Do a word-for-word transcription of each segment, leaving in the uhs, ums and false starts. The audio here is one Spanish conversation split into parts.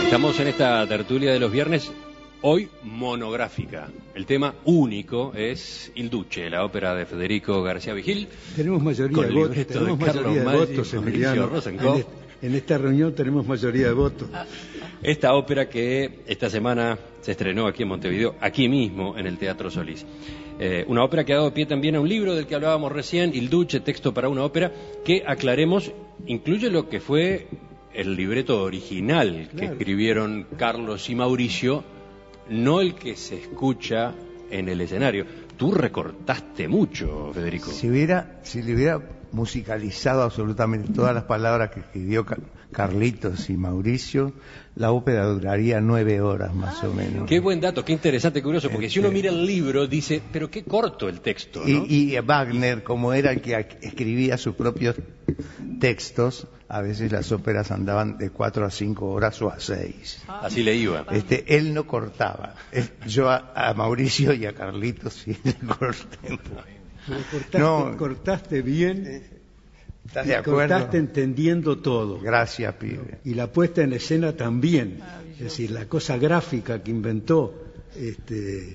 Estamos en esta tertulia de los viernes, hoy monográfica. El tema único es Il Duce, la ópera de Federico García Vigil. Tenemos mayoría de votos, tenemos de mayoría de Maggi, votos, Emiliano. En, en esta reunión tenemos mayoría de votos. Esta ópera que esta semana se estrenó aquí en Montevideo, aquí mismo en el Teatro Solís. Eh, una ópera que ha dado pie también a un libro del que hablábamos recién, Il Duce, texto para una ópera, que aclaremos, incluye lo que fue el libreto original que claro. escribieron Carlos y Mauricio, no el que se escucha en el escenario. Tú recortaste mucho, Federico. Si hubiera, si le hubiera musicalizado absolutamente todas las palabras que escribió Carlitos y Mauricio, la ópera duraría nueve horas más o menos. Qué buen dato, qué interesante, curioso, porque este... si uno mira el libro dice, pero qué corto el texto, ¿no? Y, y Wagner, como era el que escribía sus propios textos, a veces las óperas andaban de cuatro a cinco horas o a seis. Así le iba. Este, él no cortaba. Yo a, a Mauricio y a Carlitos sí le corté. Cortaste, no, cortaste bien. ¿Estás de acuerdo? Cortaste entendiendo todo. Gracias, pibe. Y la puesta en escena también. Es decir, la cosa gráfica que inventó este,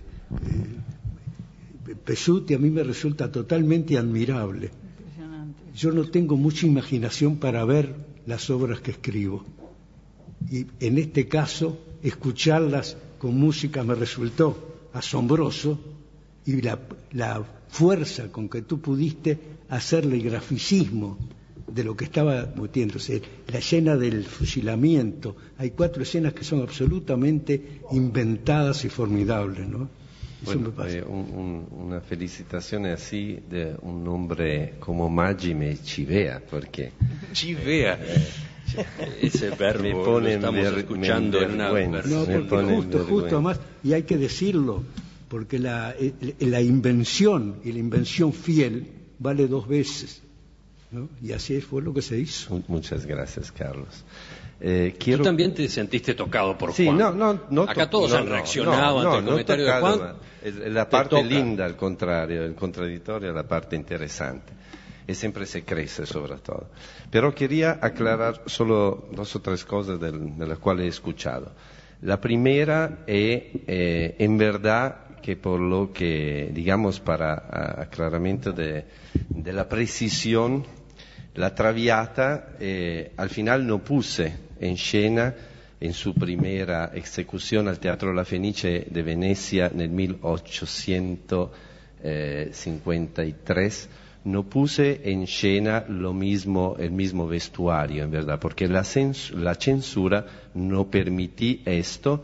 eh, Pesciuti a mí me resulta totalmente admirable. Yo no tengo mucha imaginación para ver las obras que escribo. Y en este caso, escucharlas con música me resultó asombroso, y la, la fuerza con que tú pudiste hacerle el graficismo de lo que estaba metiéndose, la escena del fusilamiento. Hay cuatro escenas que son absolutamente inventadas y formidables, ¿no? Bueno, eh, un, un, una felicitación así de un hombre como Maggi me chivea, porque chivea eh, ese verbo me pone lo estamos ver, escuchando en una no, porque justo, justo más, y hay que decirlo, porque la, la invención y la invención fiel vale dos veces, ¿no? Y así fue lo que se hizo. Muchas gracias, Carlos. Eh, quiero... Tú también te sentiste tocado por sí, Juan. No, no, no, Acá todos no, han reaccionado no, ante el no, comentario no tocado, de Juan. Es la parte linda, al contrario, el contraddittorio es la parte interesante. Y siempre se crece, sobre todo. Pero quería aclarar solo dos o tres cosas del, de las cuales he escuchado. La primera es, eh, en verdad, que por lo que, digamos, para aclaramiento de, de la precisión, la Traviata, eh, al final no puse en scena en su primera ejecución al Teatro La Fenice de Venecia nel milleottocentocinquantatré, no puse en scena lo mismo, el mismo vestuario, en verdad, porque la, cens- la censura no permití esto,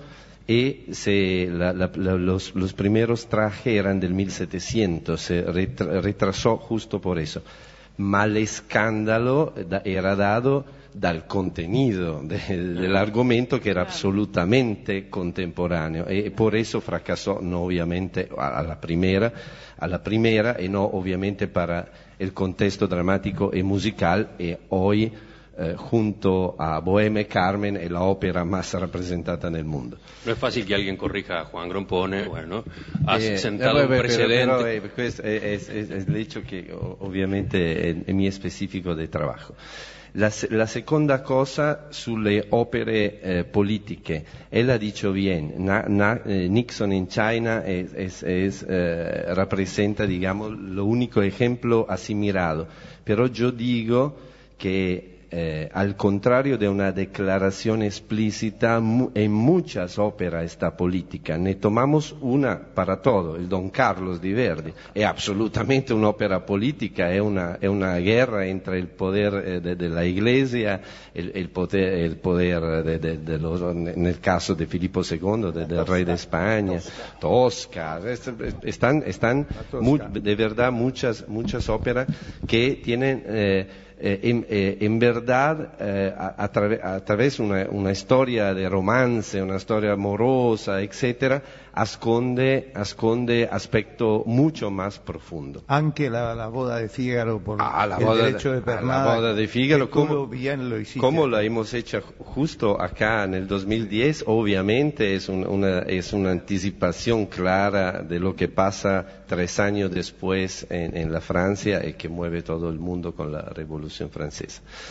y se, la, la, la, los, los primeros trajes eran del mil setecientos, se retra- retrasó justo por eso. Ma l'escandalo era dado dal contenido de, del argomento, que era absolutamente contemporáneo, e por eso fracasó, no obviamente a la primera, a la primera y no obviamente para el contexto dramático y musical, y hoy eh, junto a Bohème Carmen es la ópera más representada en el mundo. No es fácil que alguien corrija a Juan Grompone, bueno, has eh, sentado eh, un pero, precedente. Pero, eh, questo es, es, es el hecho que ovviamente è, è mio specifico di lavoro. La, la seconda cosa sulle opere eh, politiche, él ha dicho bien, na, na, eh, Nixon in China es, es, es, eh, representa, digamos, lo único ejemplo asimilado, pero yo digo que Eh, al contrario de una declaración explícita, mu- en muchas óperas está política. Ne tomamos una para todo, el Don Carlos di Verdi. È absolutamente un'opera politica, è una, è una guerra entre el poder eh, de, de la Iglesia, el, el poder, el poder de, de, de los, nel caso de Filippo secondo, de, del rey de España, Tosca. Están, están mu- de verdad muchas, muchas óperas que tienen... Eh, Eh, en, eh, en verdad, eh, a, a, trave, a través de una, una historia de romance, una historia amorosa, etcétera, asconde, asconde aspecto mucho más profundo. Anche la, la boda de Fígaro por ah, la el boda derecho de, de Pernada. La boda de Fígaro, ¿cómo, bien lo hiciste? ¿Cómo la hemos hecho justo acá en el dos mil diez? Obviamente es, un, una, es una anticipación clara de lo que pasa tres años después en, en la Francia y que mueve todo el mundo con la Revolución Francesa.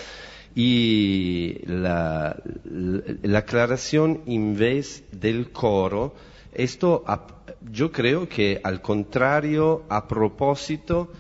Y la, la, la aclaración en vez del coro, esto yo creo que al contrario, a propósito,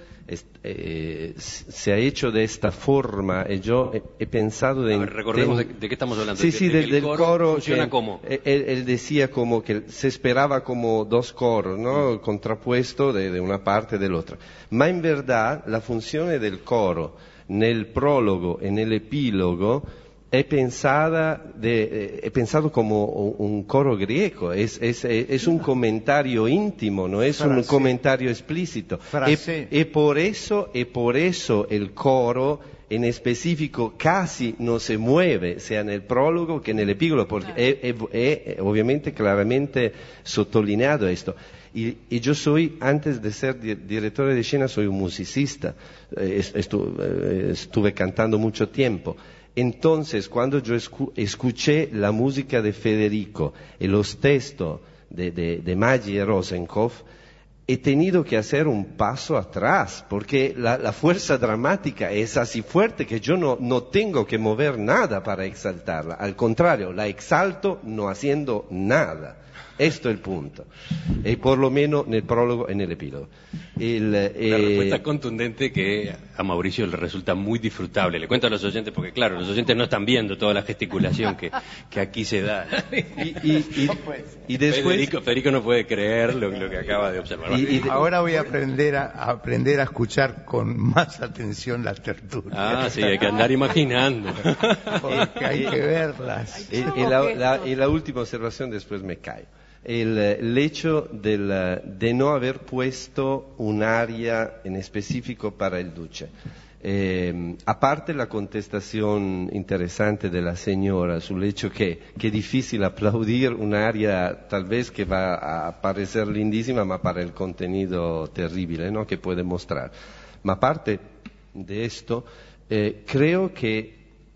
Eh, se ha hecho de esta forma y yo he, he pensado de... A ver, recordemos de, de qué estamos hablando. Sí, de, sí, de del, del coro, coro funciona como... Él, él decía como que se esperaba como dos coros, ¿no? Mm. Contrapuesto de, de una parte y dell'altra. Ma in verità la funzione del coro nel prologo e nell'epilogo è pensada de, è pensato como un coro griego, es, es, es un comentario íntimo, no es Frase. un comentario explícito. E, e, por eso, e por eso el coro en específico casi no se mueve, sea nel prologo che nell'epilogo, porque è, è, è obviamente claramente sottolineado esto. Y, y yo soy, antes de ser di, director de escena, soy un musicista, eh, estu, eh, estuve cantando mucho tiempo. Entonces, cuando yo escuché la música de Federico y los textos de, de, de Maggi y Rosenkopf, he tenido que hacer un paso atrás, porque la, la fuerza dramática es así fuerte que yo no, no tengo que mover nada para exaltarla. Al contrario, la exalto no haciendo nada. Esto es el punto. Y por lo menos nel prologo e nell'epilogo. El, Una eh... respuesta contundente que a Mauricio le resulta muy disfrutable. Le cuento a los oyentes, porque claro, los oyentes no están viendo toda la gesticulación que, que aquí se da. Y, y, y, y después... Federico, Federico no puede creer lo, lo que acaba de observar. Y, y ahora voy a aprender a, a aprender a escuchar con más atención las tertulias. Ah, sí, hay que andar imaginando. Porque hay que verlas. Y, y, la, la, y la última observación, después me callo. El, el hecho del, de no haber puesto un área en específico para el Duce. Eh, aparte la contestación interesante de la señora sul hecho que es difícil aplaudir un área tal vez que va a parecer lindísima, ma para el contenido terrible, ¿no? que puede mostrar. Ma aparte de esto, eh, creo que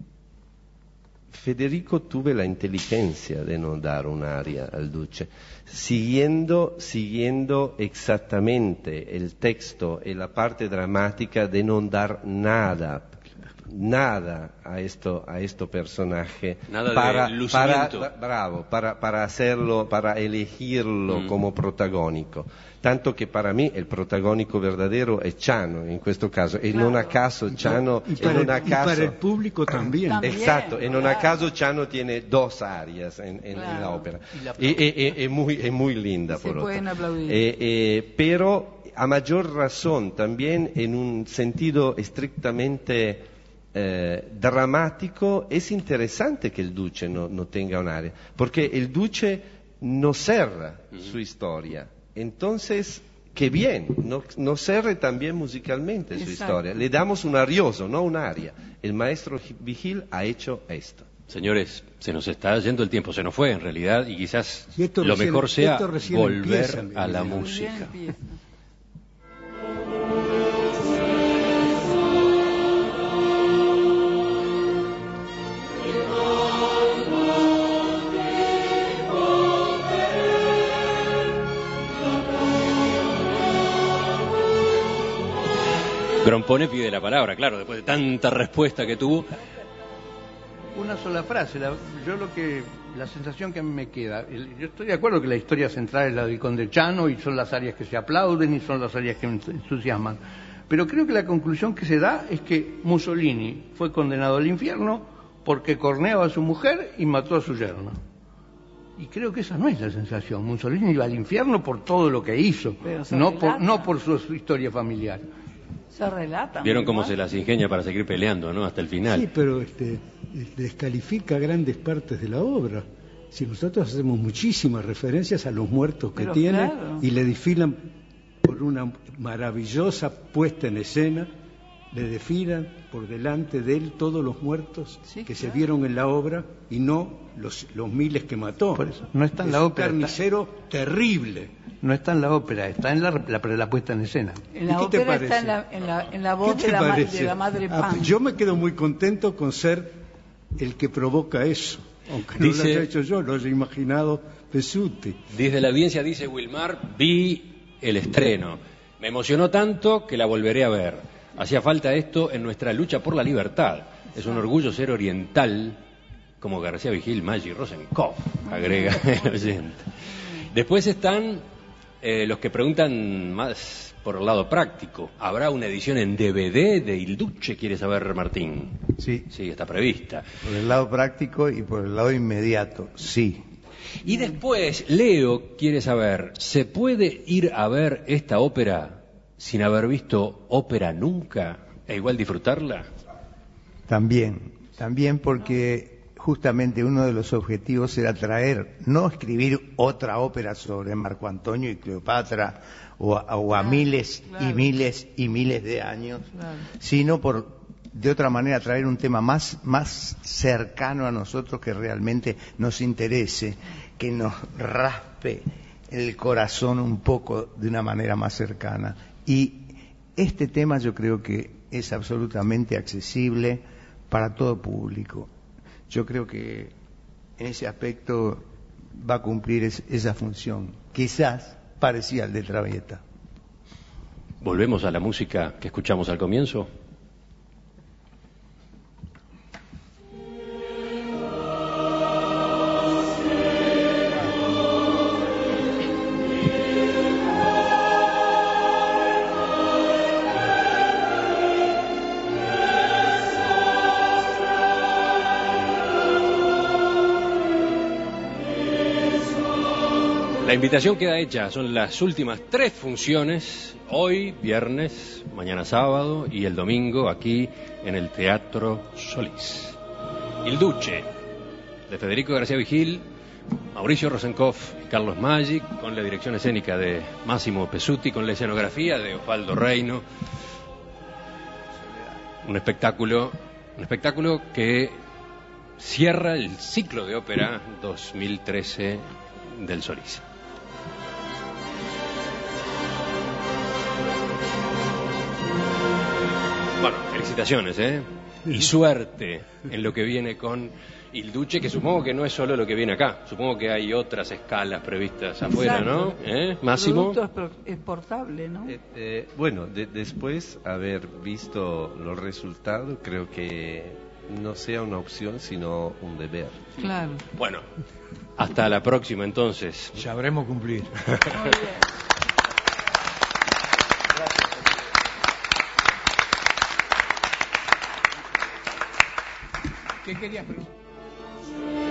Federico tuve la inteligencia de no dar un área al Duce, siguiendo, siguiendo exactamente el texto y la parte dramática de no dar nada, nada a esto, a este personaje nada para, de para, lucimiento. bravo, para, para hacerlo, para elegirlo mm. como protagónico. Tanto que para mí el protagónico verdadero es Chano en questo caso, e claro. non a caso Chano, y para, e non a y caso, para el público también. También. Exacto, e non a Claro. caso Chano tiene dos áreas en, en, Claro. en la ópera. Y la Y es muy, es muy linda, Se por otro. pueden aplaudir. Eh, eh, pero a mayor razón también en un sentido estrictamente eh, dramático es interesante que el Duce no, no tenga un área, porque el Duce no cerra mm-hmm. su historia. Entonces, qué bien, no, no cerre también musicalmente su Exacto. historia. Le damos un arioso, no un aria. El maestro Vigil ha hecho esto. Señores, se nos está yendo el tiempo, se nos fue en realidad, y quizás Y esto lo recién- mejor sea esto recién volver empieza, a la Miguel. música. Recién empieza. Grompone pide la palabra, claro, después de tanta respuesta que tuvo. Una sola frase. La, yo lo que, la sensación que a mí me queda, el, yo estoy de acuerdo que la historia central es la del Conde Chano y son las áreas que se aplauden y son las áreas que me entusiasman. Pero creo que la conclusión que se da es que Mussolini fue condenado al infierno porque corneaba a su mujer y mató a su yerno. Y creo que esa no es la sensación. Mussolini iba al infierno por todo lo que hizo, Pero se no relata. por, no por su, su historia familiar. Se relata. Vieron cómo ¿no? se las ingenia para seguir peleando, ¿no? Hasta el final. Sí, pero este, descalifica grandes partes de la obra. Si nosotros hacemos muchísimas referencias a los muertos que Pero tiene claro. y le desfilan por una maravillosa puesta en escena, le desfilan por delante de él todos los muertos Sí, que se claro. vieron en la obra y no los, los miles que mató. Por eso, no está en Es la un ópera, está- carnicero terrible. No está en la ópera, está en la, la, la puesta en escena. En la ¿Y qué te ópera está parece? en la, en la, en la ¿Qué voz te de la, ma- parece? de la madre Ah, Pan. yo me quedo muy contento con ser el que provoca eso, aunque no Dice- lo haya hecho yo, lo haya imaginado Pesuti. Desde la audiencia dice Wilmar, vi el estreno. Me emocionó tanto que la volveré a ver. Hacía falta esto en nuestra lucha por la libertad. Es un orgullo ser oriental, como García Vigil, Maggi, Rosenkopf, agrega el oyente. Después están eh, los que preguntan más por el lado práctico. ¿Habrá una edición en D V D de Il Duce? ¿Quiere saber, Martín? Sí. Sí, está prevista. Por el lado práctico y por el lado inmediato, sí. Y después, Leo quiere saber, ¿se puede ir a ver esta ópera sin haber visto ópera nunca e igual disfrutarla? También, también porque justamente uno de los objetivos era traer, no escribir otra ópera sobre Marco Antonio y Cleopatra o a, o a Claro, miles claro. y miles y miles de años, Claro. sino por de otra manera traer un tema más, más cercano a nosotros que realmente nos interese, que nos raspe el corazón un poco de una manera más cercana. Y este tema yo creo que es absolutamente accesible para todo público. Yo creo que en ese aspecto va a cumplir es, esa función, quizás parecida al de Traviata. Volvemos a la música que escuchamos al comienzo. La invitación queda hecha, son las últimas tres funciones, hoy, viernes, mañana sábado y el domingo aquí en el Teatro Solís. Il Duce, de Federico García Vigil, Mauricio Rosenkopf y Carlos Maggi, con la dirección escénica de Massimo Pesuti, con la escenografía de Osvaldo Reino. Un espectáculo, un espectáculo que cierra el ciclo de ópera dos mil trece del Solís. Bueno, felicitaciones, ¿eh? Y suerte en lo que viene con Il Duce, que supongo que no es solo lo que viene acá, supongo que hay otras escalas previstas afuera, ¿no? Exacto. ¿Eh? Máximo. El producto es exportable, ¿no? Eh, eh, bueno, de- después haber visto los resultados, creo que no sea una opción, sino un deber. Claro. Bueno, hasta la próxima entonces. Sabremos cumplir. Muy bien. ¿Qué querías preguntar?